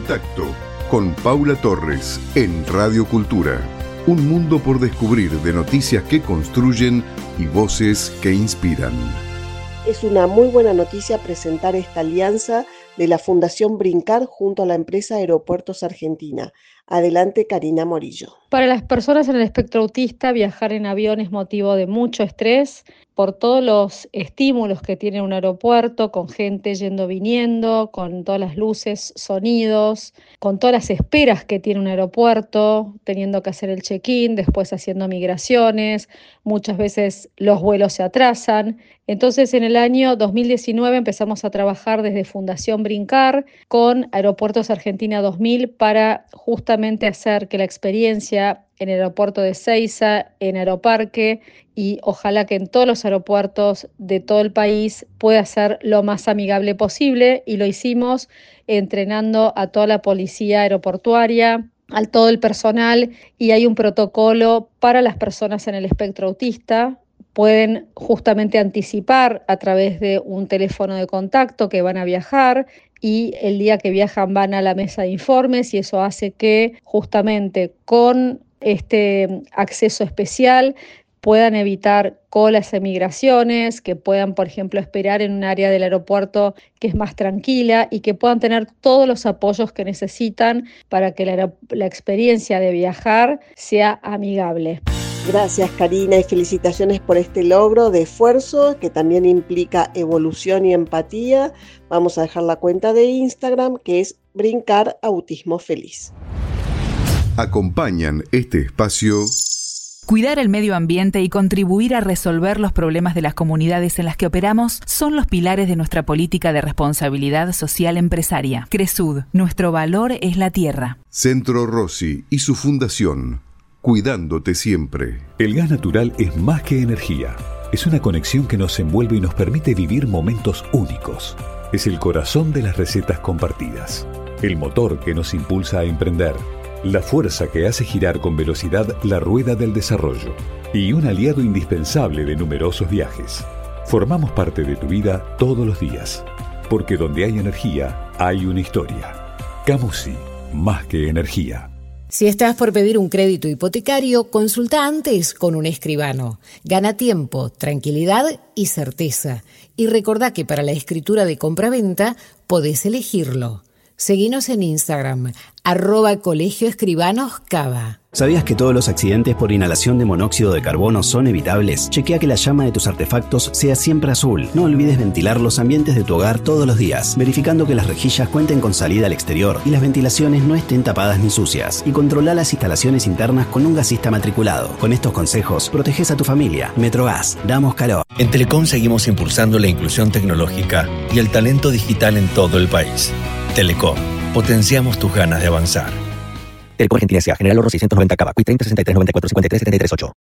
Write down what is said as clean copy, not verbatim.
Contacto con Paula Torres en Radio Cultura. Un mundo por descubrir de noticias que construyen y voces que inspiran. Es una muy buena noticia presentar esta alianza de la Fundación Brincar junto a la empresa Aeropuertos Argentina. Adelante, Karina Morillo. Para las personas en el espectro autista, viajar en avión es motivo de mucho estrés por todos los estímulos que tiene un aeropuerto, con gente yendo, viniendo, con todas las luces, sonidos, con todas las esperas que tiene un aeropuerto, teniendo que hacer el check-in, después haciendo migraciones, muchas veces los vuelos se atrasan. Entonces, en el año 2019 empezamos a trabajar desde Fundación Brincar con Aeropuertos Argentina 2000 para justamente hacer que la experiencia en el aeropuerto de Ezeiza, en Aeroparque y ojalá que en todos los aeropuertos de todo el país pueda ser lo más amigable posible, y lo hicimos entrenando a toda la policía aeroportuaria, a todo el personal, y hay un protocolo para las personas en el espectro autista. Pueden justamente anticipar a través de un teléfono de contacto que van a viajar, y el día que viajan van a la mesa de informes, y eso hace que justamente con este acceso especial puedan evitar colas en migraciones, que puedan, por ejemplo, esperar en un área del aeropuerto que es más tranquila y que puedan tener todos los apoyos que necesitan para que la experiencia de viajar sea amigable. Gracias, Karina, y felicitaciones por este logro de esfuerzo que también implica evolución y empatía. Vamos a dejar la cuenta de Instagram, que es Brincar Autismo Feliz. Acompañan este espacio. Cuidar el medio ambiente y contribuir a resolver los problemas de las comunidades en las que operamos son los pilares de nuestra política de responsabilidad social empresaria. Cresud, nuestro valor es la tierra. Centro Rossi y su fundación, cuidándote siempre. El gas natural es más que energía. Es una conexión que nos envuelve y nos permite vivir momentos únicos. Es el corazón de las recetas compartidas. El motor que nos impulsa a emprender. La fuerza que hace girar con velocidad la rueda del desarrollo. Y un aliado indispensable de numerosos viajes. Formamos parte de tu vida todos los días. Porque donde hay energía, hay una historia. Camusi, más que energía. Si estás por pedir un crédito hipotecario, consulta antes con un escribano. Gana tiempo, tranquilidad y certeza. Y recordá que para la escritura de compraventa podés elegirlo. Seguinos en Instagram, @colegioescribanoscava. ¿Sabías que todos los accidentes por inhalación de monóxido de carbono son evitables? Chequea que la llama de tus artefactos sea siempre azul. No olvides ventilar los ambientes de tu hogar todos los días, verificando que las rejillas cuenten con salida al exterior y las ventilaciones no estén tapadas ni sucias. Y controla las instalaciones internas con un gasista matriculado. Con estos consejos, proteges a tu familia. Metrogas, damos calor. En Telecom seguimos impulsando la inclusión tecnológica y el talento digital en todo el país. Telecom, potenciamos tus ganas de avanzar. Telecom Argentina S.A. General Oro 690 Cava, Q 30 63 94 53 73 8.